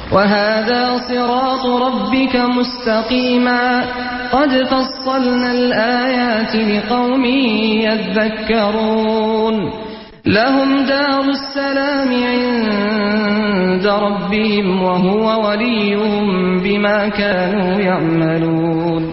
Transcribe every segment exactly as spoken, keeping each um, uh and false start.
وهذا صراط ربك مستقيما قد فصلنا الآيات لقوم يذكرون لهم دار السلام عند ربهم وهو وليهم بما كانوا يعملون.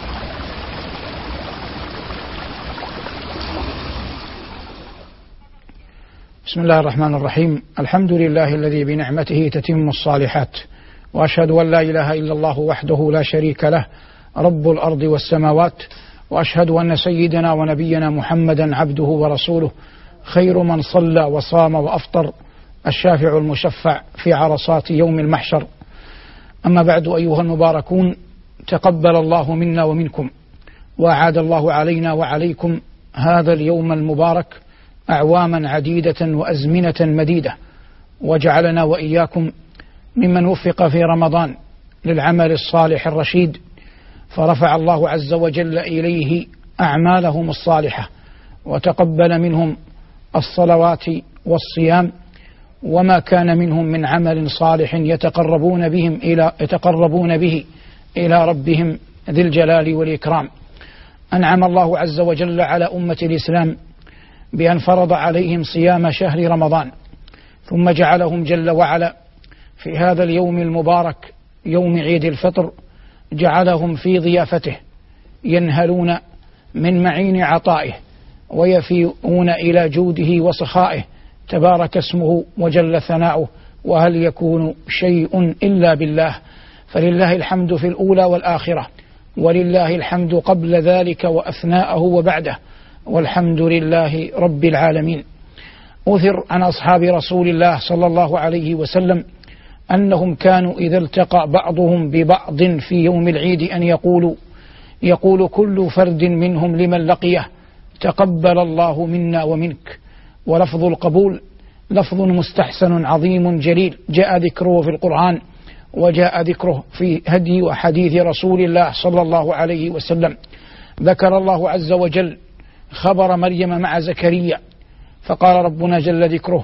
بسم الله الرحمن الرحيم. الحمد لله الذي بنعمته تتم الصالحات، وأشهد أن لا إله إلا الله وحده لا شريك له رب الأرض والسماوات، وأشهد أن سيدنا ونبينا محمدا عبده ورسوله خير من صلى وصام وأفطر، الشافع المشفع في عرصات يوم المحشر. أما بعد، أيها المباركون، تقبل الله منا ومنكم، وأعاد الله علينا وعليكم هذا اليوم المبارك أعواما عديدة وأزمنة مديدة، وجعلنا وإياكم ممن وفق في رمضان للعمل الصالح الرشيد، فرفع الله عز وجل إليه أعمالهم الصالحة، وتقبل منهم الصلوات والصيام وما كان منهم من عمل صالح يتقربون بهم إلى يتقربون به إلى ربهم ذي الجلال والإكرام. أنعم الله عز وجل على أمة الإسلام بأن فرض عليهم صيام شهر رمضان، ثم جعلهم جل وعلا في هذا اليوم المبارك يوم عيد الفطر جعلهم في ضيافته ينهلون من معين عطائه ويفيئون إلى جوده وسخائه، تبارك اسمه وجل ثناؤه، وهل يكون شيء إلا بالله، فلله الحمد في الأولى والآخرة، ولله الحمد قبل ذلك وأثناءه وبعده، والحمد لله رب العالمين. أثر عن أصحاب رسول الله صلى الله عليه وسلم أنهم كانوا إذا التقى بعضهم ببعض في يوم العيد أن يقولوا يقول كل فرد منهم لمن لقيه تقبل الله منا ومنك. ولفظ القبول لفظ مستحسن عظيم جليل، جاء ذكره في القرآن وجاء ذكره في هدي وحديث رسول الله صلى الله عليه وسلم. ذكر الله عز وجل خبر مريم مع زكريا، فقال ربنا جل ذكره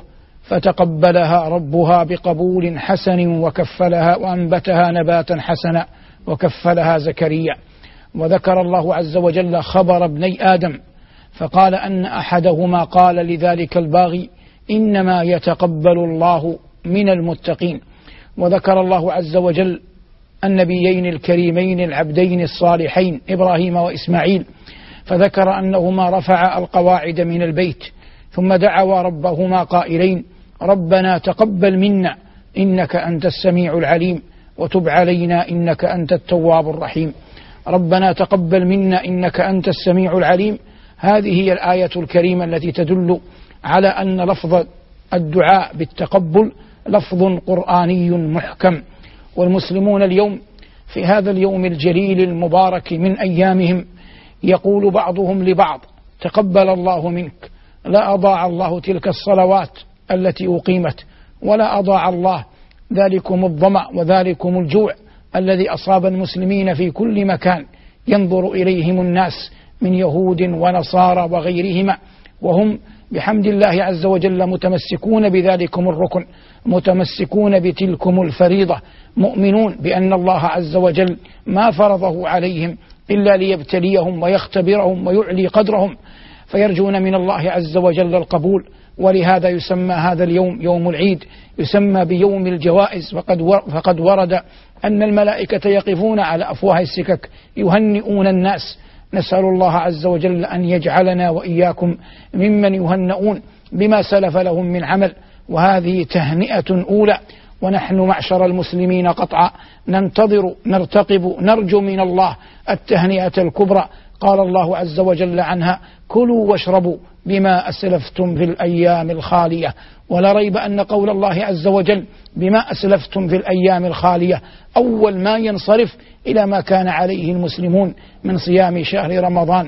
فتقبلها ربها بقبول حسن وكفلها وأنبتها نباتا حسنا وكفلها زكريا. وذكر الله عز وجل خبر ابني آدم، فقال أن أحدهما قال لذلك الباغي إنما يتقبل الله من المتقين. وذكر الله عز وجل النبيين الكريمين العبدين الصالحين إبراهيم وإسماعيل، فذكر أنهما رفعا القواعد من البيت ثم دعوا ربهما قائلين ربنا تقبل منا إنك أنت السميع العليم وتب علينا إنك أنت التواب الرحيم. ربنا تقبل منا إنك أنت السميع العليم، هذه هي الآية الكريمة التي تدل على أن لفظ الدعاء بالتقبل لفظ قرآني محكم. والمسلمون اليوم في هذا اليوم الجليل المبارك من أيامهم يقول بعضهم لبعض تقبل الله منك، لا أضاع الله تلك الصلوات التي أقيمت، ولا أضاع الله ذلكم الظمأ وذلكم الجوع الذي أصاب المسلمين في كل مكان ينظر إليهم الناس من يهود ونصارى وغيرهما، وهم بحمد الله عز وجل متمسكون بذلكم الركن، متمسكون بتلكم الفريضة، مؤمنون بأن الله عز وجل ما فرضه عليهم إلا ليبتليهم ويختبرهم ويعلي قدرهم، فيرجون من الله عز وجل القبول. ولهذا يسمى هذا اليوم يوم العيد، يسمى بيوم الجوائز، فقد ورد أن الملائكة يقفون على أفواه السكك يهنئون الناس. نسأل الله عز وجل أن يجعلنا وإياكم ممن يهنئون بما سلف لهم من عمل، وهذه تهنئة أولى، ونحن معشر المسلمين قطعا ننتظر نرتقب نرجو من الله التهنئة الكبرى. قال الله عز وجل عنها كلوا واشربوا بما أسلفتم في الأيام الخالية. ولا ريب أن قول الله عز وجل بما أسلفتم في الأيام الخالية أول ما ينصرف إلى ما كان عليه المسلمون من صيام شهر رمضان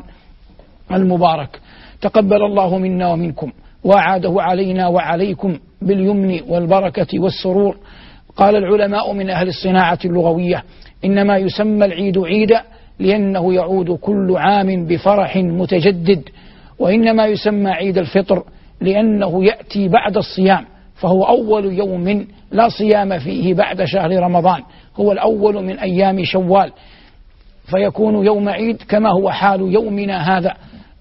المبارك. تقبل الله منا ومنكم وأعاده علينا وعليكم باليمن والبركة والسرور. قال العلماء من أهل الصناعة اللغوية إنما يسمى العيد عيدا لأنه يعود كل عام بفرح متجدد، وإنما يسمى عيد الفطر لأنه يأتي بعد الصيام فهو أول يوم لا صيام فيه بعد شهر رمضان، هو الأول من أيام شوال، فيكون يوم عيد كما هو حال يومنا هذا،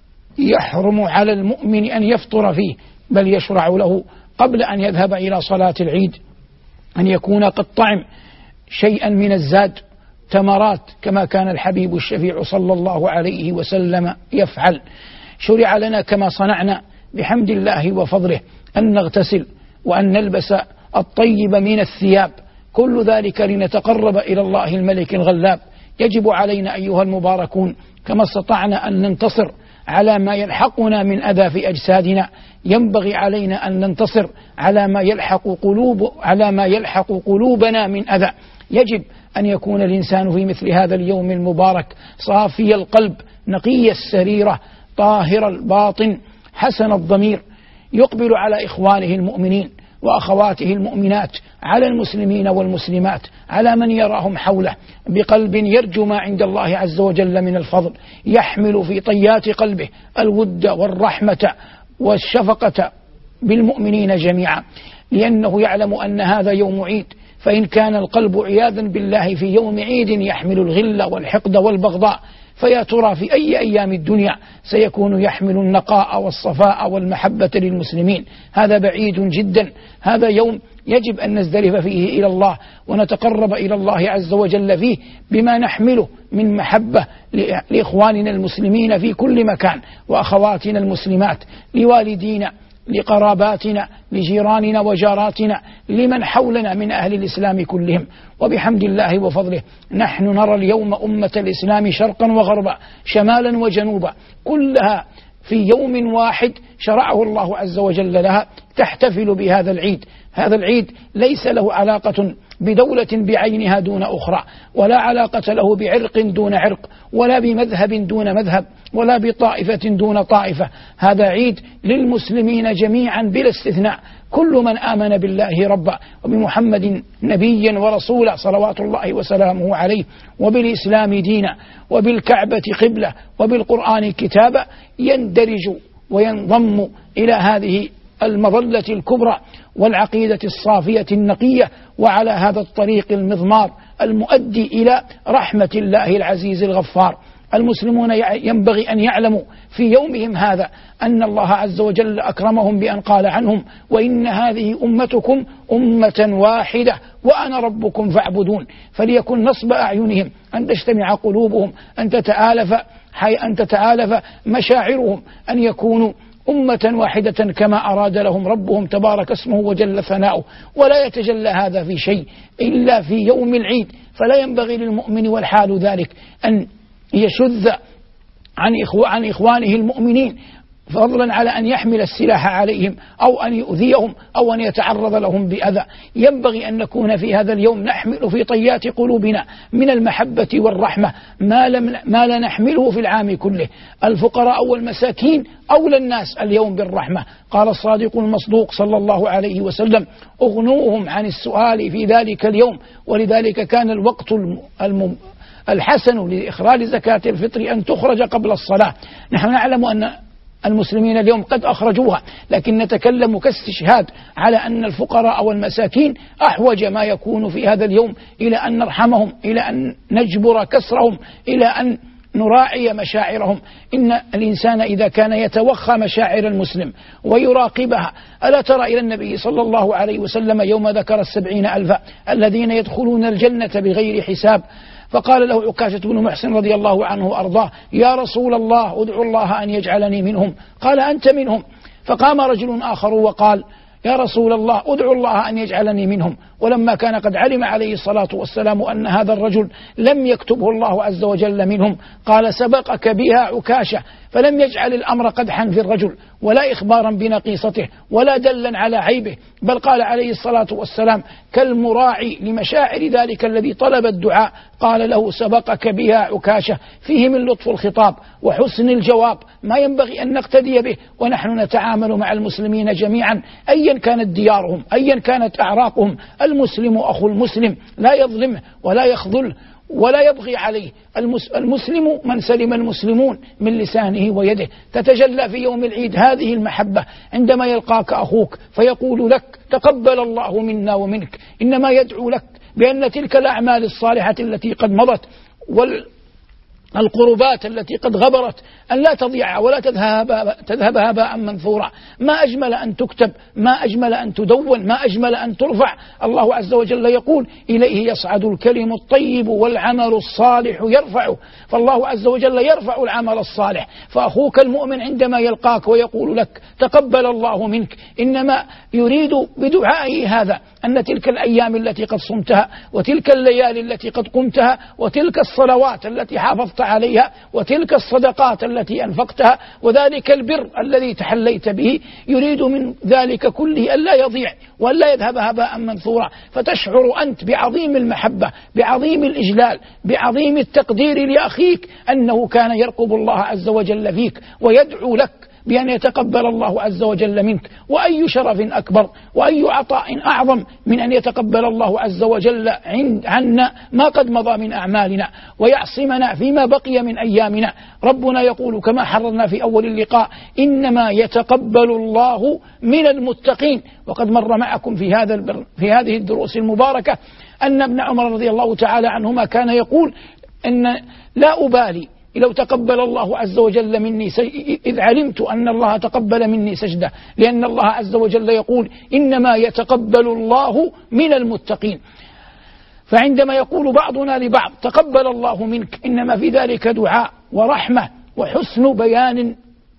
يحرم على المؤمن أن يفطر فيه، بل يشرع له قبل أن يذهب إلى صلاة العيد أن يكون قد طعم شيئا من الزاد، تمرات، كما كان الحبيب الشفيع صلى الله عليه وسلم يفعل. شرع لنا كما صنعنا بحمد الله وفضله أن نغتسل وأن نلبس الطيب من الثياب، كل ذلك لنتقرب إلى الله الملك الغلاب. يجب علينا أيها المباركون كما استطعنا أن ننتصر على ما يلحقنا من أذى في أجسادنا، ينبغي علينا أن ننتصر على ما يلحق قلوب على ما يلحق قلوبنا من أذى. يجب أن يكون الإنسان في مثل هذا اليوم المبارك صافي القلب، نقي السريرة، طاهر الباطن، حسن الضمير، يقبل على إخوانه المؤمنين وأخواته المؤمنات، على المسلمين والمسلمات، على من يراهم حوله، بقلب يرجو ما عند الله عز وجل من الفضل، يحمل في طيات قلبه الود والرحمة والشفقة بالمؤمنين جميعا، لأنه يعلم أن هذا يوم عيد. فإن كان القلب عياذا بالله في يوم عيد يحمل الغل والحقد والبغضاء، فيا ترى في أي أيام الدنيا سيكون يحمل النقاء والصفاء والمحبة للمسلمين؟ هذا بعيد جدا. هذا يوم يجب أن نزدلف فيه إلى الله ونتقرب إلى الله عز وجل فيه بما نحمله من محبة لإخواننا المسلمين في كل مكان، وأخواتنا المسلمات، لوالدينا، لقراباتنا، لجيراننا وجاراتنا، لمن حولنا من أهل الإسلام كلهم. وبحمد الله وفضله نحن نرى اليوم أمة الإسلام شرقا وغربا، شمالا وجنوبا، كلها في يوم واحد شرعه الله عز وجل لها تحتفل بهذا العيد. هذا العيد ليس له علاقة بدولة بعينها دون أخرى، ولا علاقة له بعرق دون عرق، ولا بمذهب دون مذهب، ولا بطائفة دون طائفة. هذا عيد للمسلمين جميعا بلا استثناء، كل من آمن بالله ربا وبمحمد نبيا ورسولا صلوات الله وسلامه عليه، وبالإسلام دينا، وبالكعبة قبلة، وبالقرآن كتابا، يندرج وينضم إلى هذه المظلة الكبرى والعقيدة الصافية النقية، وعلى هذا الطريق المضمار المؤدي إلى رحمة الله العزيز الغفار. المسلمون ينبغي أن يعلموا في يومهم هذا أن الله عز وجل أكرمهم بأن قال عنهم: وإن هذه أمتكم أمة واحدة وأنا ربكم فاعبدون. فليكن نصب أعينهم أن تجتمع قلوبهم، أن تتآلف حي أن تتآلف مشاعرهم، أن يكونوا أمة واحدة كما أراد لهم ربهم تبارك اسمه وجل ثناؤه. ولا يتجلى هذا في شيء إلا في يوم العيد، فلا ينبغي للمؤمن والحال ذلك أن يشذ عن, إخو عن إخوانه المؤمنين، فضلا على أن يحمل السلاح عليهم أو أن يؤذيهم أو أن يتعرض لهم بأذى. ينبغي أن نكون في هذا اليوم نحمل في طيات قلوبنا من المحبة والرحمة ما, لم ما لا نحمله في العام كله. الفقراء والمساكين أولى الناس اليوم بالرحمة. قال الصادق المصدوق صلى الله عليه وسلم: أغنوهم عن السؤال في ذلك اليوم. ولذلك كان الوقت الم الحسن لإخراج زكاة الفطر أن تخرج قبل الصلاة. نحن نعلم أن المسلمين اليوم قد أخرجوها، لكن نتكلم كاستشهاد على أن الفقراء والمساكين أحوج ما يكون في هذا اليوم إلى أن نرحمهم، إلى أن نجبر كسرهم، إلى أن نراعي مشاعرهم. إن الإنسان إذا كان يتوخى مشاعر المسلم ويراقبها، ألا ترى إلى النبي صلى الله عليه وسلم يوم ذكر السبعين ألفا الذين يدخلون الجنة بغير حساب، فقال له عكاشة بن محسن رضي الله عنه وأرضاه: يا رسول الله ادعو الله أن يجعلني منهم. قال: أنت منهم. فقام رجل آخر وقال: يا رسول الله ادعو الله أن يجعلني منهم. ولما كان قد علم عليه الصلاة والسلام أن هذا الرجل لم يكتبه الله عز وجل منهم، قال: سبقك بها عكاشة. فلم يجعل الأمر قدحا في الرجل ولا إخبارا بنقيصته ولا دلا على عيبه، بل قال عليه الصلاة والسلام كالمراعي لمشاعر ذلك الذي طلب الدعاء، قال له: سبقك بها عكاشة. فيه من لطف الخطاب وحسن الجواب ما ينبغي أن نقتدي به ونحن نتعامل مع المسلمين جميعا أيا كانت ديارهم، أيا كانت أعراقهم. المسلم أخو المسلم لا يظلمه ولا يخذله ولا يبغي عليه. المسلم من سلم المسلمون من لسانه ويده. تتجلى في يوم العيد هذه المحبة عندما يلقاك أخوك فيقول لك تقبل الله منا ومنك، إنما يدعو لك بأن تلك الأعمال الصالحة التي قد مضت وال القربات التي قد غبرت أن لا تضيع ولا تذهب, تذهب هباء منثورا. ما أجمل أن تكتب، ما أجمل أن تدون، ما أجمل أن ترفع. الله عز وجل يقول إليه يصعد الكلم الطيب والعمل الصالح يرفعه، فالله عز وجل يرفع العمل الصالح. فأخوك المؤمن عندما يلقاك ويقول لك تقبل الله منك إنما يريد بدعائه هذا أن تلك الأيام التي قد صمتها وتلك الليالي التي قد قمتها وتلك الصلوات التي حافظت عليها وتلك الصدقات التي أنفقتها وذلك البر الذي تحليت به، يريد من ذلك كله ألا يضيع وألا يذهب هباء منثورا. فتشعر أنت بعظيم المحبة، بعظيم الإجلال، بعظيم التقدير لأخيك أنه كان يرقب الله عز وجل فيك ويدعو لك بأن يتقبل الله عز وجل منك. وأي شرف أكبر وأي عطاء أعظم من أن يتقبل الله عز وجل عنا ما قد مضى من أعمالنا ويعصمنا فيما بقي من أيامنا. ربنا يقول كما حررنا في أول اللقاء إنما يتقبل الله من المتقين. وقد مر معكم في هذا البر في هذه الدروس المباركة أن ابن عمر رضي الله تعالى عنهما كان يقول أن لا أبالي لو تقبل الله عز وجل مني إذ علمت أن الله تقبل مني سجدة، لأن الله عز وجل يقول إنما يتقبل الله من المتقين. فعندما يقول بعضنا لبعض تقبل الله منك إنما في ذلك دعاء ورحمة وحسن بيان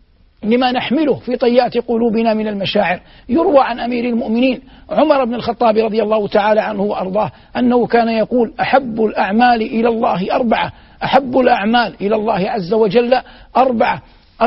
لما نحمله في طيات قلوبنا من المشاعر. يروى عن أمير المؤمنين عمر بن الخطاب رضي الله تعالى عنه وأرضاه أنه كان يقول أحب الأعمال إلى الله أربعة، أحب الأعمال إلى الله عز وجل أربعة: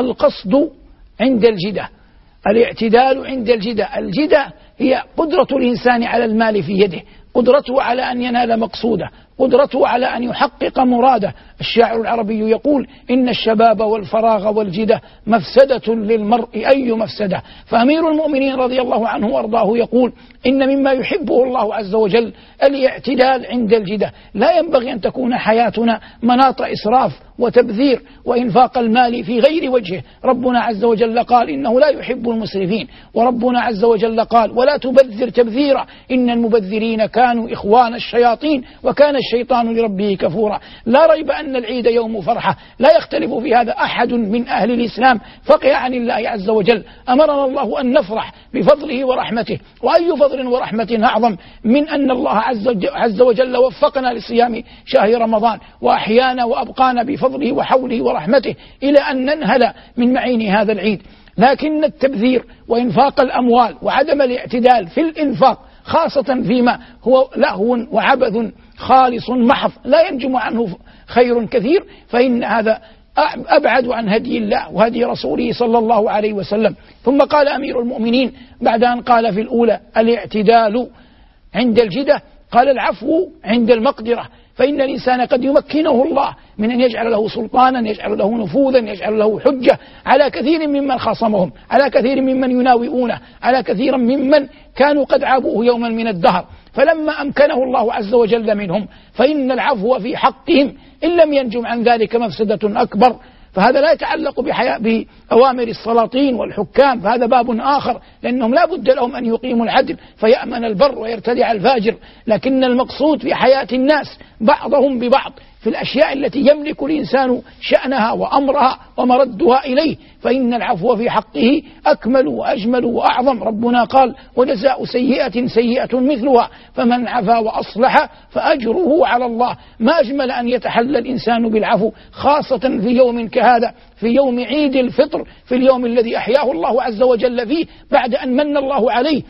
القصد عند الجدة، الاعتدال عند الجدة. الجدة هي قدرة الإنسان على المال في يده، قدرته على أن ينال مقصوده، قدرته على أن يحقق مراده. الشاعر العربي يقول إن الشباب والفراغ والجدة مفسدة للمرء أي مفسدة. فأمير المؤمنين رضي الله عنه وارضاه يقول إن مما يحبه الله عز وجل الاعتدال عند الجدة. لا ينبغي أن تكون حياتنا مناط إسراف وتبذير وإنفاق المال في غير وجهه. ربنا عز وجل قال إنه لا يحب المسرفين، وربنا عز وجل قال ولا تبذر تبذيرا إن المبذرين كانوا إخوان الشياطين وكان الشيطان لربه كفورا. لا ريب أن العيد يوم فرحة، لا يختلف في هذا أحد من أهل الإسلام فقه عن الله عز وجل. أمرنا الله أن نفرح بفضله ورحمته، وأي فضل ورحمة أعظم من أن الله عز وجل وفقنا لصيام شهر رمضان وأحيانا وأبقانا بفضله وحوله ورحمته إلى أن ننهل من معين هذا العيد. لكن التبذير وإنفاق الأموال وعدم الاعتدال في الإنفاق خاصة فيما هو لهو وعبث خالص محض لا ينجم عنه خير كثير، فإن هذا أبعد عن هدي الله وهدي رسوله صلى الله عليه وسلم. ثم قال أمير المؤمنين بعد أن قال في الأولى الاعتدال عند الجدة قال العفو عند المقدرة. فإن الإنسان قد يمكنه الله من أن يجعل له سلطانا، يجعل له نفوذا، يجعل له حجة على كثير ممن خاصمهم، على كثير ممن يناوئونه، على كثير ممن كانوا قد عابوه يوما من الدهر. فلما أمكنه الله عز وجل منهم فإن العفو في حقهم إن لم ينجم عن ذلك مفسدة أكبر. فهذا لا يتعلق بأوامر السلاطين والحكام، فهذا باب آخر، لأنهم لا بد لهم أن يقيموا العدل فيأمن البر ويرتدع الفاجر. لكن المقصود في حياة الناس بعضهم ببعض في الأشياء التي يملك الإنسان شأنها وأمرها ومردها إليه، فإن العفو في حقه أكمل وأجمل وأعظم. ربنا قال وجزاء سيئة سيئة مثلها فمن عفا وأصلح فأجره على الله. ما أجمل أن يتحلى الإنسان بالعفو خاصة في يوم كهذا، في يوم عيد الفطر، في اليوم الذي أحياه الله عز وجل فيه بعد أن من الله عليه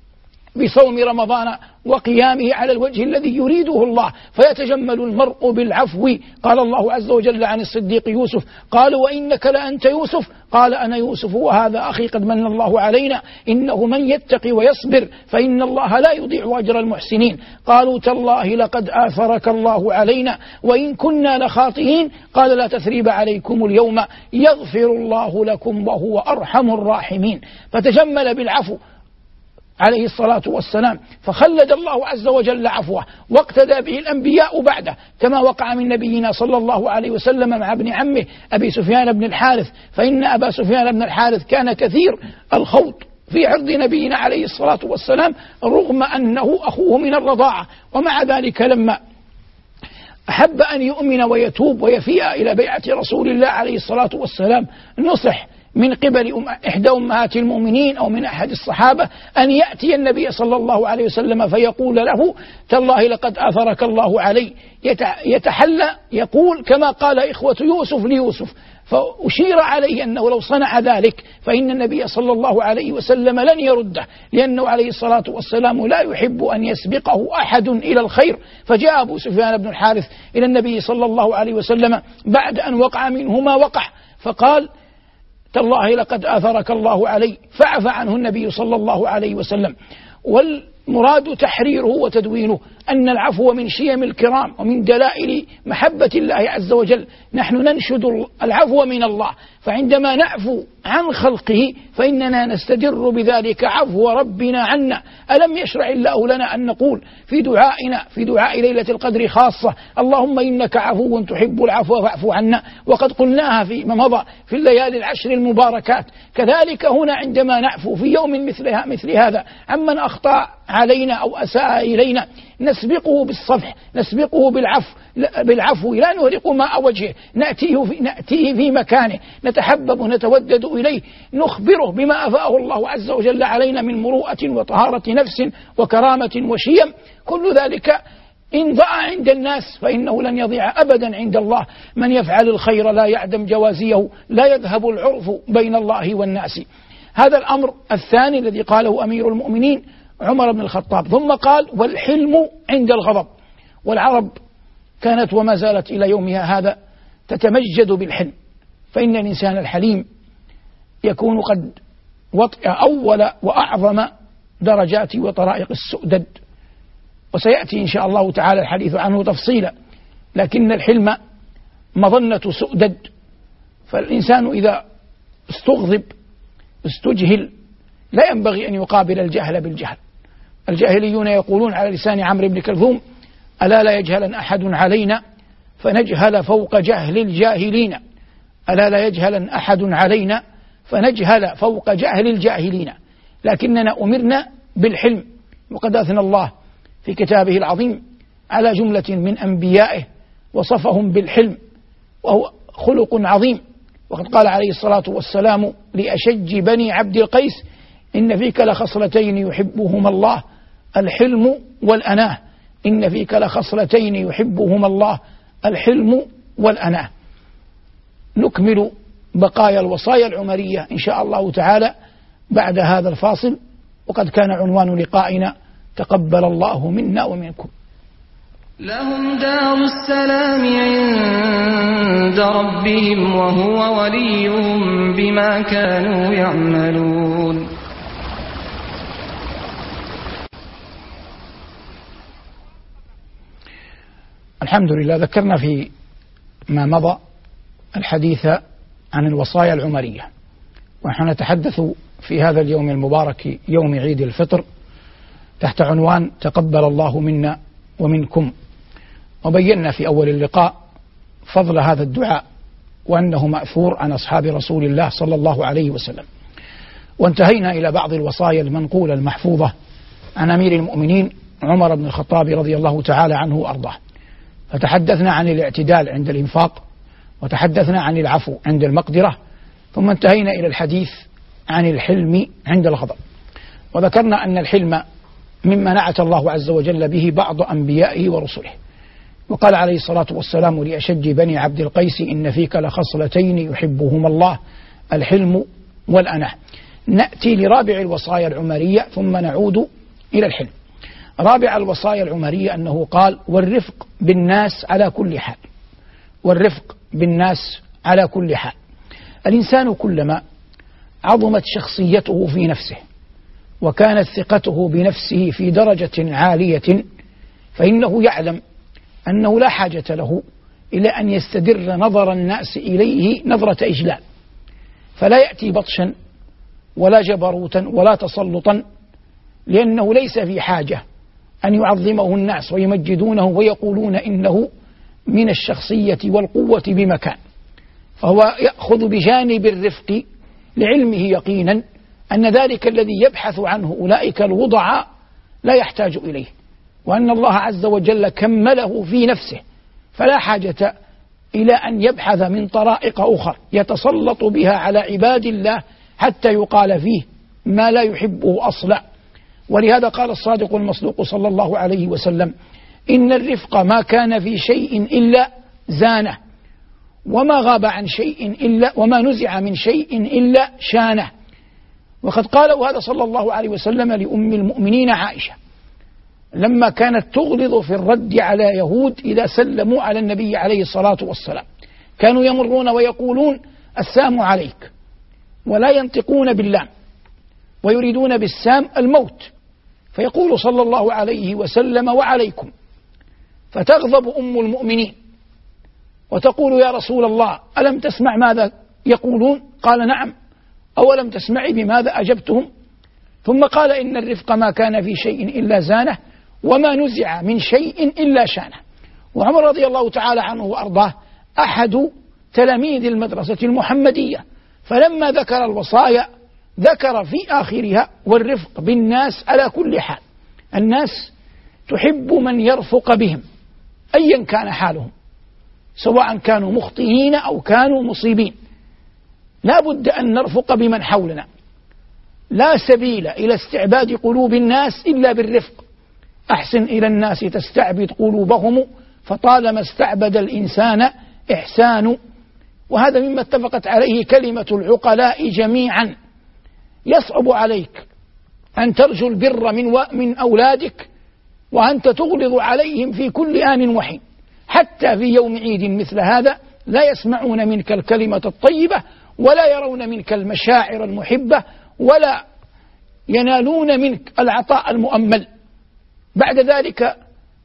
بصوم رمضان وقيامه على الوجه الذي يريده الله، فيتجمل المرء بالعفو. قال الله عز وجل عن الصديق يوسف قالوا وإنك لأنت يوسف قال أنا يوسف وهذا أخي قد من الله علينا إنه من يتقي ويصبر فإن الله لا يضيع أجر المحسنين. قالوا تالله لقد آثرك الله علينا وإن كنا لخاطئين قال لا تثريب عليكم اليوم يغفر الله لكم وهو أرحم الراحمين. فتجمل بالعفو عليه الصلاة والسلام، فخلد الله عز وجل عفوه واقتدى به الأنبياء بعده، كما وقع من نبينا صلى الله عليه وسلم مع ابن عمه أبي سفيان بن الحارث، فإن أبا سفيان بن الحارث كان كثير الخوض في عرض نبينا عليه الصلاة والسلام رغم أنه أخوه من الرضاعة، ومع ذلك لما أحب أن يؤمن ويتوب ويفيء إلى بيعة رسول الله عليه الصلاة والسلام نصح من قبل إحدى أمهات المؤمنين أو من أحد الصحابة أن يأتي النبي صلى الله عليه وسلم فيقول له: تالله لقد آثرك الله علي، يتحلى يقول كما قال إخوة يوسف ليوسف، فأشير عليه أنه لو صنع ذلك فإن النبي صلى الله عليه وسلم لن يرده، لأنه عليه الصلاة والسلام لا يحب أن يسبقه أحد إلى الخير. فجاء أبو سفيان بن الحارث إلى النبي صلى الله عليه وسلم بعد أن وقع منه ما وقع، فقال: تالله لقد آثرك الله علي، فعفى عنه النبي صلى الله عليه وسلم. والمراد تحريره وتدوينه، أن العفو من شيم الكرام ومن دلائل محبة الله عز وجل. نحن ننشد العفو من الله، فعندما نعفو عن خلقه فإننا نستدر بذلك عفو ربنا عنا. ألم يشرع الله لنا أن نقول في دعائنا في دعاء ليلة القدر خاصة: اللهم إنك عفو تحب العفو فاعف عنا، وقد قلناها فيما مضى في الليالي العشر المباركات. كذلك هنا عندما نعفو في يوم مثلها مثل هذا عمن أخطأ علينا أو أساء إلينا نسبقه بالصفح، نسبقه بالعفو بالعفو لا نهرق ماء وجهه، نأتيه في, نأتيه في مكانه، نتحبب نتودد إليه، نخبره بما أفاءه الله عز وجل علينا من مروءة وطهارة نفس وكرامة وشيم. كل ذلك إن ضاع عند الناس فإنه لن يضيع أبدا عند الله. من يفعل الخير لا يعدم جوازيه، لا يذهب العرف بين الله والناس. هذا الأمر الثاني الذي قاله أمير المؤمنين عمر بن الخطاب. ثم قال: والحلم عند الغضب. والعرب كانت وما زالت إلى يومها هذا تتمجد بالحلم، فإن الإنسان الحليم يكون قد وطئ أول وأعظم درجات وطرائق السؤدد، وسيأتي إن شاء الله تعالى الحديث عنه تفصيلا. لكن الحلم مظنة سؤدد، فالإنسان إذا استغضب استجهل لا ينبغي أن يقابل الجهل بالجهل. الجاهليون يقولون على لسان عمرو بن كلثوم: ألا لا يجهلن أحد علينا فنجهل فوق جهل الجاهلين، ألا لا يجهلن أحد علينا فنجهل فوق جهل الجاهلين. لكننا أمرنا بالحلم، وقد أثنى الله في كتابه العظيم على جملة من أنبيائه وصفهم بالحلم، وهو خلق عظيم. وقد قال عليه الصلاة والسلام لأشج بني عبد القيس: إن فيك لخصلتين يحبهما الله، الحلم والأناه. إن فيك لخصلتين يحبهما الله، الحلم والأناه. نكمل بقايا الوصايا العمرية إن شاء الله تعالى بعد هذا الفاصل، وقد كان عنوان لقائنا: تقبل الله منا ومنكم. لهم دار السلام عند ربهم وهو وليهم بما كانوا يعملون. الحمد لله، ذكرنا في ما مضى الحديث عن الوصايا العمرية، ونحن نتحدث في هذا اليوم المبارك يوم عيد الفطر تحت عنوان تقبل الله منا ومنكم. وبينا في أول اللقاء فضل هذا الدعاء وأنه مأثور عن أصحاب رسول الله صلى الله عليه وسلم، وانتهينا إلى بعض الوصايا المنقولة المحفوظة عن أمير المؤمنين عمر بن الخطاب رضي الله تعالى عنه وأرضاه. فتحدثنا عن الاعتدال عند الإنفاق، وتحدثنا عن العفو عند المقدرة، ثم انتهينا إلى الحديث عن الحلم عند الغضب. وذكرنا أن الحلم مما نعت الله عز وجل به بعض أنبيائه ورسله، وقال عليه الصلاة والسلام لأشج بني عبد القيس: إن فيك لخصلتين يحبهما الله، الحلم والأناه. نأتي لرابع الوصايا العمرية ثم نعود إلى الحلم. رابع الوصايا العمرية أنه قال: والرفق بالناس على كل حال. والرفق بالناس على كل حال. الإنسان كلما عظمت شخصيته في نفسه وكانت ثقته بنفسه في درجة عالية فإنه يعلم أنه لا حاجة له إلى أن يستدر نظر الناس إليه نظرة إجلال، فلا يأتي بطشا ولا جبروتا ولا تسلطا لأنه ليس في حاجة أن يعظمه الناس ويمجدونه ويقولون إنه من الشخصية والقوة بمكان، فهو يأخذ بجانب الرفق لعلمه يقينا أن ذلك الذي يبحث عنه أولئك الوضعاء لا يحتاج إليه، وأن الله عز وجل كمله في نفسه، فلا حاجة إلى أن يبحث من طرائق أخرى يتسلط بها على عباد الله حتى يقال فيه ما لا يحبه أصلا. ولهذا قال الصادق المصدوق صلى الله عليه وسلم: إن الرفق ما كان في شيء إلا زانه، وما غاب عن شيء إلا وما نزع من شيء إلا شانه. وقد قالوا هذا صلى الله عليه وسلم لأم المؤمنين عائشة لما كانت تغلظ في الرد على يهود إذا سلموا على النبي عليه الصلاة والسلام، كانوا يمرون ويقولون السام عليك، ولا ينطقون باللام ويريدون بالسام الموت، فيقول صلى الله عليه وسلم: وعليكم. فتغضب أم المؤمنين وتقول: يا رسول الله، ألم تسمع ماذا يقولون؟ قال: نعم. أولم تسمعي بماذا أجبتهم؟ ثم قال: إن الرفق ما كان في شيء إلا زانه، وما نزع من شيء إلا شانه. وعمر رضي الله تعالى عنه وأرضاه أحد تلاميذ المدرسة المحمدية، فلما ذكر الوصايا ذكر في آخرها: والرفق بالناس على كل حال. الناس تحب من يرفق بهم أيا كان حالهم، سواء كانوا مخطئين أو كانوا مصيبين. لا بد أن نرفق بمن حولنا، لا سبيل إلى استعباد قلوب الناس إلا بالرفق. أحسن إلى الناس تستعبد قلوبهم، فطالما استعبد الإنسان إحسان. وهذا مما اتفقت عليه كلمة العقلاء جميعا. يصعب عليك أن ترجو البر من, من أولادك وأنت تغلظ عليهم في كل آن وحين، حتى في يوم عيد مثل هذا لا يسمعون منك الكلمة الطيبة، ولا يرون منك المشاعر المحبة، ولا ينالون منك العطاء المؤمل. بعد ذلك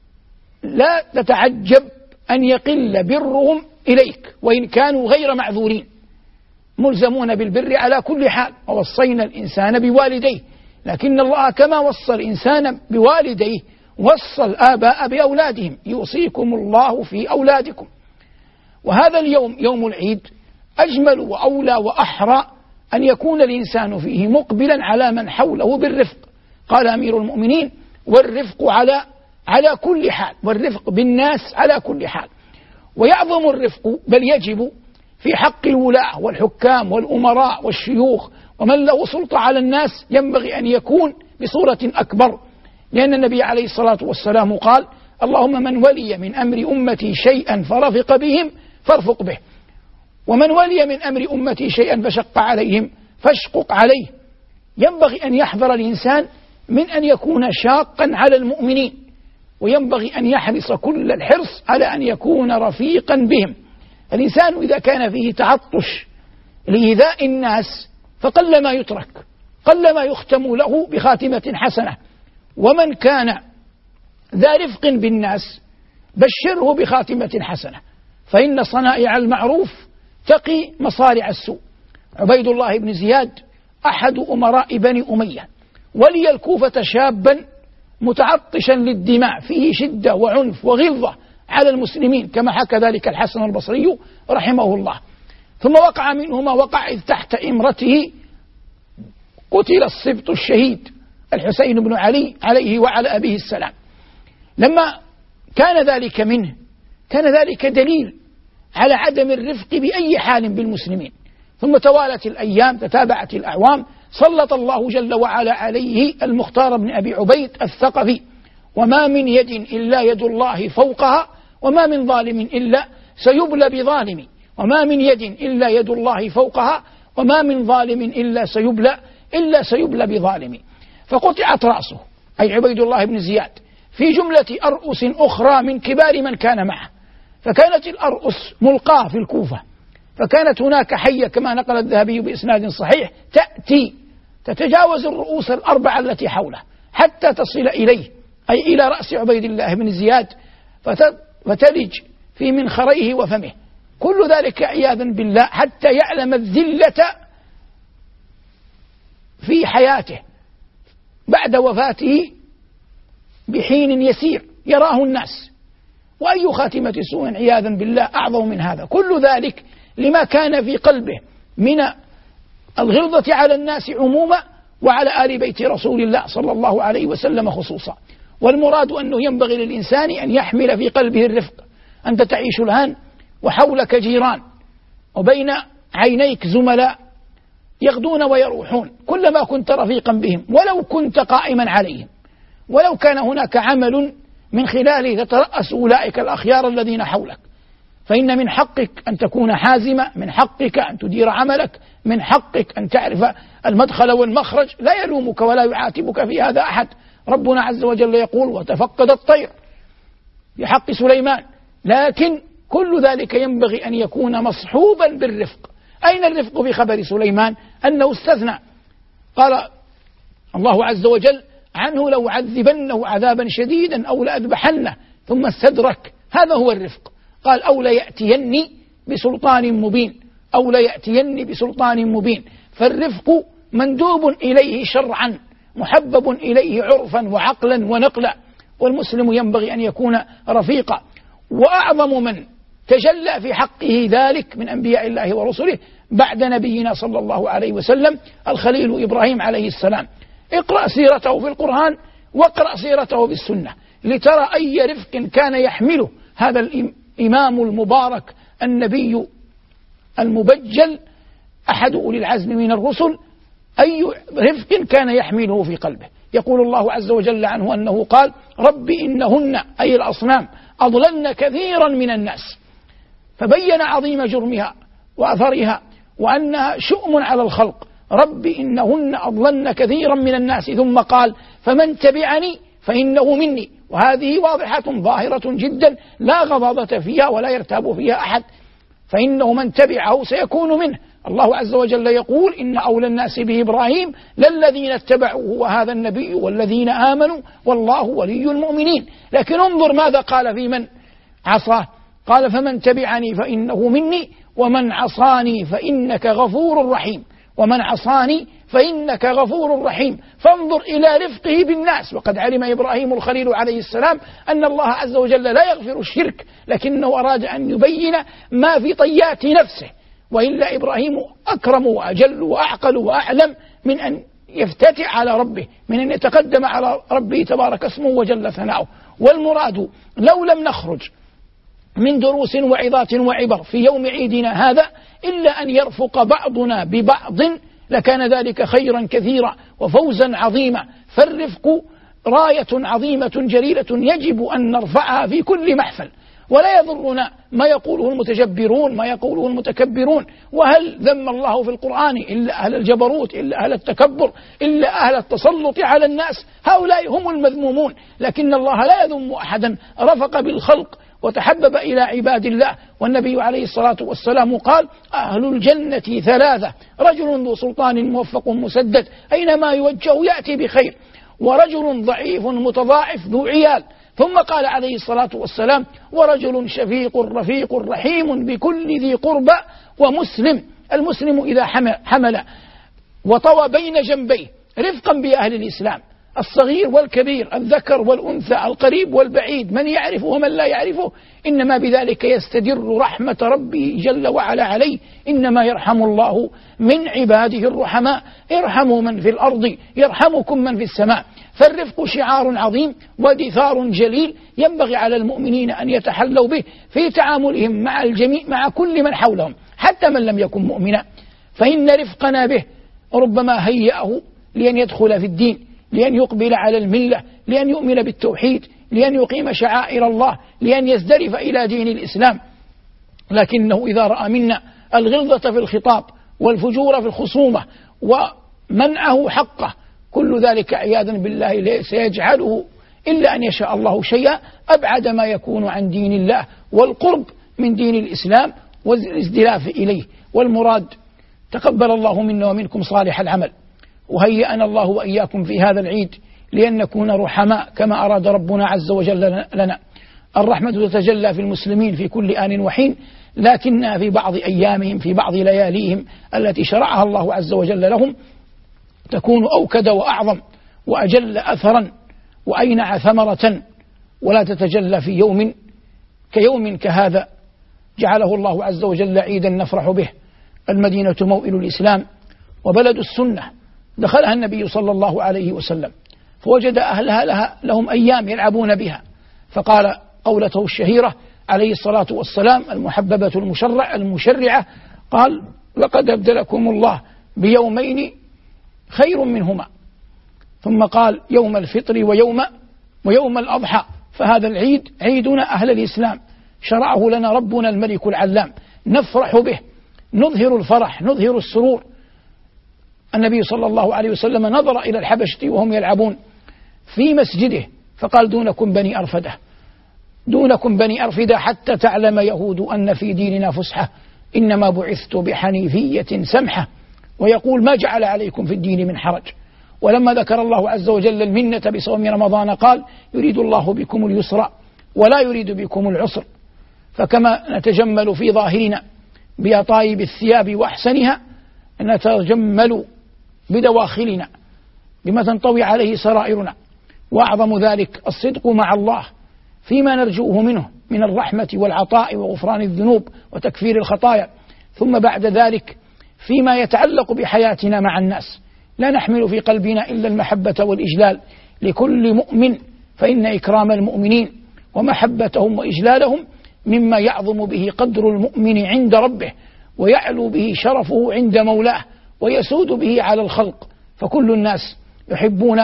لا تتعجب أن يقل برهم إليك وإن كانوا غير معذورين، ملزمون بالبر على كل حال. ووصينا الإنسان بوالديه، لكن الله كما وصى الإنسان بوالديه وصى الآباء بأولادهم: يوصيكم الله في أولادكم. وهذا اليوم يوم العيد أجمل وأولى وأحرى أن يكون الإنسان فيه مقبلا على من حوله بالرفق. قال أمير المؤمنين: والرفق على على كل حال، والرفق بالناس على كل حال. ويعظم الرفق بل يجب في حق الولاة والحكام والأمراء والشيوخ ومن له سلطة على الناس، ينبغي أن يكون بصورة أكبر، لأن النبي عليه الصلاة والسلام قال: اللهم من ولي من أمر أمتي شيئا فرفق بهم فارفق به، ومن ولي من أمر أمتي شيئا فشق عليهم فاشقق عليه. ينبغي أن يحذر الإنسان من أن يكون شاقا على المؤمنين، وينبغي أن يحرص كل الحرص على أن يكون رفيقا بهم. الإنسان إذا كان فيه تعطش لإيذاء الناس فقل ما يترك، قل ما يختم له بخاتمة حسنة. ومن كان ذا رفق بالناس بشره بخاتمة حسنة، فإن صنائع المعروف تقي مصارع السوء. عبيد الله بن زياد أحد أمراء بني أمية، ولي الكوفة شابا متعطشا للدماء، فيه شدة وعنف وغلظة على المسلمين، كما حكى ذلك الحسن البصري رحمه الله. ثم وقع منه ما وقع، إذ تحت إمرته قتل السبط الشهيد الحسين بن علي عليه وعلى أبيه السلام. لما كان ذلك منه كان ذلك دليل على عدم الرفق بأي حال بالمسلمين. ثم توالت الأيام، تتابعت الأعوام، سلط الله جل وعلا عليه المختار بن أبي عبيد الثقفي: وما من يد إلا يد الله فوقها، وما من ظالم إلا سيبلى بظالم، وما من يد إلا يد الله فوقها، وما من ظالم إلا سيبلى إلا سيبلى بظالم. فقطعت رأسه، أي عبيد الله بن زياد، في جملة أرؤس أخرى من كبار من كان معه. فكانت الأرؤس ملقاة في الكوفة، فكانت هناك حية كما نقل الذهبي بإسناد صحيح تأتي تتجاوز الرؤوس الأربعة التي حوله حتى تصل إليه، أي إلى رأس عبيد الله بن زياد، فتلج في منخريه وفمه. كل ذلك عياذا بالله حتى يعلم الذلة في حياته، بعد وفاته بحين يسير يراه الناس، وأي خاتمة سوء عياذا بالله أعظم من هذا. كل ذلك لما كان في قلبه من الغلظة على الناس عموما وعلى آل بيت رسول الله صلى الله عليه وسلم خصوصا. والمراد أنه ينبغي للإنسان أن يحمل في قلبه الرفق. أنت تعيش الآن وحولك جيران وبين عينيك زملاء يغدون ويروحون، كلما كنت رفيقا بهم ولو كنت قائما عليهم، ولو كان هناك عمل من خلاله تترأس أولئك الأخيار الذين حولك، فإن من حقك أن تكون حازمة، من حقك أن تدير عملك، من حقك أن تعرف المدخل والمخرج. لا يلومك ولا يعاتبك في هذا أحد. ربنا عز وجل يقول وتفقد الطير بحق سليمان، لكن كل ذلك ينبغي أن يكون مصحوبا بالرفق. أين الرفق في خبر سليمان؟ أنه استثنى، قال الله عز وجل عنه لو عذبنه عذابا شديدا أو لأذبحنه، ثم استدرك. هذا هو الرفق. قال أو ليأتيني بسلطان مبين، أو ليأتيني بسلطان مبين. فالرفق مندوب إليه شرعا، محبب إليه عرفا وعقلا ونقلا، والمسلم ينبغي أن يكون رفيقا. وأعظم من تجلى في حقه ذلك من أنبياء الله ورسله بعد نبينا صلى الله عليه وسلم الخليل إبراهيم عليه السلام. اقرأ سيرته في القرآن واقرأ سيرته في السنة لترى أي رفق كان يحمله هذا الإمام المبارك النبي المبجل أحد أولي العزم من الرسل، أي رفق كان يحمله في قلبه. يقول الله عز وجل عنه أنه قال رب إنهن أي الأصنام أضللن كثيرا من الناس، فبين عظيم جرمها وأثرها وأنها شؤم على الخلق. رب إنهن أضللن كثيرا من الناس، ثم قال فمن تبعني فإنه مني. وهذه واضحة ظاهرة جدا لا غضاضة فيها ولا يرتاب فيها أحد، فإنه من تبعه سيكون منه. الله عز وجل يقول إن أولى الناس بإبراهيم للذين اتبعوه وهذا النبي والذين آمنوا والله ولي المؤمنين. لكن انظر ماذا قال في من عصاه، قال فمن تبعني فإنه مني ومن عصاني فإنك غفور رحيم، ومن عصاني فإنك غفور رحيم. فانظر إلى رفقه بالناس. وقد علم إبراهيم الخليل عليه السلام أن الله عز وجل لا يغفر الشرك، لكنه أراد أن يبين ما في طيات نفسه. وإلا إبراهيم أكرم وأجل وأعقل وأعلم من أن يفتتح على ربه، من أن يتقدم على ربه تبارك اسمه وجل ثناؤه. والمراد لو لم نخرج من دروس وعظات وعبر في يوم عيدنا هذا إلا أن يرفق بعضنا ببعض لكان ذلك خيرا كثيرا وفوزا عظيما. فالرفق راية عظيمة جليلة يجب أن نرفعها في كل محفل، ولا يضرنا ما يقوله المتجبرون ما يقوله المتكبرون. وهل ذم الله في القرآن إلا أهل الجبروت، إلا أهل التكبر، إلا أهل التسلط على الناس؟ هؤلاء هم المذمومون. لكن الله لا يذم أحدا رفق بالخلق وتحبب إلى عباد الله. والنبي عليه الصلاة والسلام قال أهل الجنة ثلاثة: رجل ذو سلطان موفق مسدد أينما يوجه يأتي بخير، ورجل ضعيف متضاعف ذو عيال. ثم قال عليه الصلاة والسلام ورجل شفيق رفيق رحيم بكل ذي قربى ومسلم. المسلم إذا حمل وطوى بين جنبيه رفقا بأهل الإسلام، الصغير والكبير، الذكر والأنثى، القريب والبعيد، من يعرفه ومن لا يعرفه، إنما بذلك يستدر رحمة ربه جل وعلا عليه. إنما يرحم الله من عباده الرحماء. ارحموا من في الأرض يرحمكم من في السماء. فالرفق شعار عظيم ودثار جليل ينبغي على المؤمنين أن يتحلوا به في تعاملهم مع الجميع، مع كل من حولهم حتى من لم يكن مؤمنا، فإن رفقنا به ربما هيأه لأن يدخل في الدين، لأن يقبل على الملة، لأن يؤمن بالتوحيد، لأن يقيم شعائر الله، لأن يزدرف إلى دين الإسلام. لكنه إذا رأى منا الغلظة في الخطاب والفجور في الخصومة ومنعه حقه، كل ذلك عياذا بالله سيجعله إلا أن يشاء الله شيئا أبعد ما يكون عن دين الله والقرب من دين الإسلام والازدلاف إليه. والمراد تقبل الله منا ومنكم صالح العمل، وهيئنا الله وإياكم في هذا العيد لأن نكون رحماء كما أراد ربنا عز وجل لنا. الرحمة تتجلى في المسلمين في كل آن وحين، لكنها في بعض أيامهم في بعض لياليهم التي شرعها الله عز وجل لهم تكون أوكد وأعظم. وأجل أثرا وأينع ثمرة، ولا تتجلى في يوم كيوم كهذا جعله الله عز وجل عيدا نفرح به. المدينة موئل الإسلام وبلد السنة، دخلها النبي صلى الله عليه وسلم فوجد أهلها لها لهم أيام يلعبون بها، فقال قولته الشهيرة عليه الصلاة والسلام المحببة المشرع المشرعة، قال لقد أبدلكم الله بيومين خير منهما، ثم قال يوم الفطر ويوم ويوم الأضحى، فهذا العيد عيدنا أهل الإسلام شرعه لنا ربنا الملك العلام، نفرح به، نظهر الفرح، نظهر السرور. النبي صلى الله عليه وسلم نظر إلى الحبشة وهم يلعبون في مسجده فقال دونكم بني أرفدة، دونكم بني أرفدة حتى تعلم يهود أن في ديننا فسحة، إنما بعثت بحنيفية سمحة، ويقول ما جعل عليكم في الدين من حرج. ولما ذكر الله عز وجل المنة بصوم رمضان قال يريد الله بكم اليسر ولا يريد بكم العسر، فكما نتجمل في ظاهرنا بأطايب الثياب وأحسنها نتجمل بدواخلنا بما تنطوي عليه سرائرنا، وأعظم ذلك الصدق مع الله فيما نرجوه منه من الرحمة والعطاء وغفران الذنوب وتكفير الخطايا، ثم بعد ذلك فيما يتعلق بحياتنا مع الناس لا نحمل في قلبنا إلا المحبة والإجلال لكل مؤمن، فإن إكرام المؤمنين ومحبتهم وإجلالهم مما يعظم به قدر المؤمن عند ربه ويعلو به شرفه عند مولاه ويسود به على الخلق، فكل الناس يحبون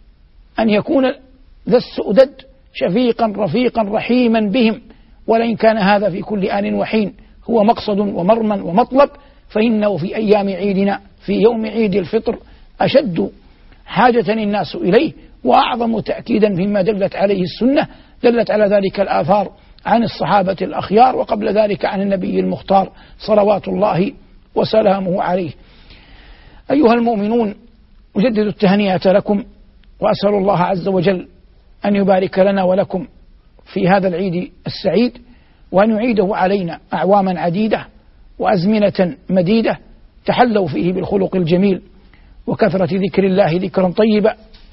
أن يكون ذا السؤدد شفيقا رفيقا رحيما بهم، ولئن كان هذا في كل آن وحين هو مقصد ومرمى ومطلب، فإنه في أيام عيدنا في يوم عيد الفطر أشد حاجة الناس إليه وأعظم تأكيدا فيما دلت عليه السنة، دلت على ذلك الآثار عن الصحابة الأخيار وقبل ذلك عن النبي المختار صلوات الله وسلامه عليه. أيها المؤمنون، أجدد التهنئة لكم وأسأل الله عز وجل أن يبارك لنا ولكم في هذا العيد السعيد، وأن يعيده علينا أعواما عديدة وأزمنة مديدة تحلوا فيه بالخلق الجميل وكثرة ذكر الله ذكرا طيبا،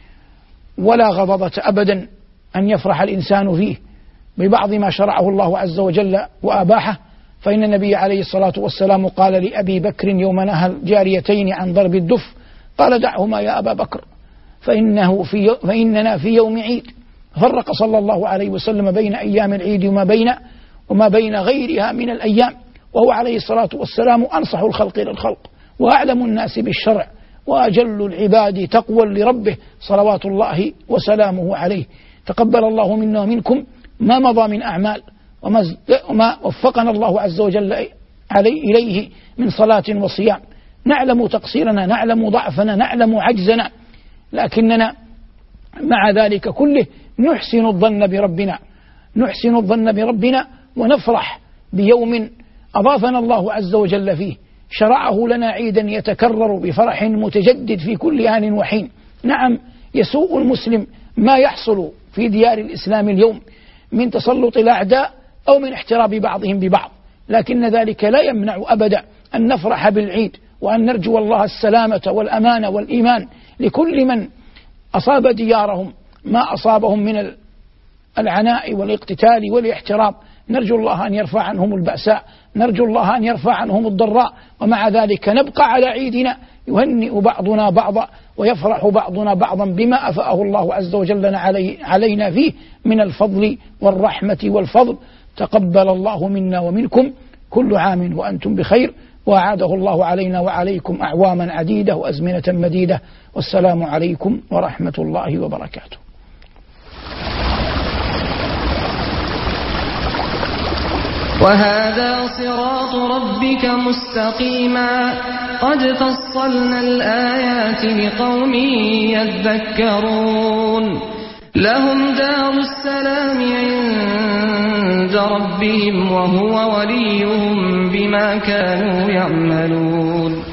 ولا غضضة أبدا أن يفرح الإنسان فيه ببعض ما شرعه الله عز وجل وأباحه، فإن النبي عليه الصلاة والسلام قال لأبي بكر يوم نهى الجاريتين عن ضرب الدف قال دعهما يا أبا بكر فإنه في فإننا في يوم عيد، فرق صلى الله عليه وسلم بين أيام العيد وما بين وما بين غيرها من الأيام، وهو عليه الصلاة والسلام أنصح الخلق للخلق وأعلم الناس بالشرع وأجل العباد تقوى لربه صلوات الله وسلامه عليه. تقبل الله منا ومنكم ما مضى من أعمال وما وفقنا الله عز وجل عليه إليه من صلاة وصيام، نعلم تقصيرنا، نعلم ضعفنا، نعلم عجزنا، لكننا مع ذلك كله نحسن الظن بربنا نحسن الظن بربنا ونفرح بيوم أضافنا الله عز وجل فيه، شرعه لنا عيدا يتكرر بفرح متجدد في كل آن وحين. نعم، يسوء المسلم ما يحصل في ديار الإسلام اليوم من تسلط الأعداء أو من احتراب بعضهم ببعض، لكن ذلك لا يمنع أبدا أن نفرح بالعيد وأن نرجو الله السلامة والأمان والإيمان لكل من أصاب ديارهم ما أصابهم من العناء والاقتتال والاحتراب. نرجو الله أن يرفع عنهم البأساء، نرجو الله أن يرفع عنهم الضراء، ومع ذلك نبقى على عيدنا يهنئ بعضنا بعضا ويفرح بعضنا بعضا بما أفاءه الله عز وجل علينا فيه من الفضل والرحمة والفضل. تقبل الله منا ومنكم، كل عام وأنتم بخير، وأعاده الله علينا وعليكم أعواما عديدة وأزمنة مديدة، والسلام عليكم ورحمة الله وبركاته. وهذا صراط ربك مستقيما قد فصلنا الآيات لقوم يذكرون. لهم دار السلام عند ربهم وهو وليهم بما كانوا يعملون.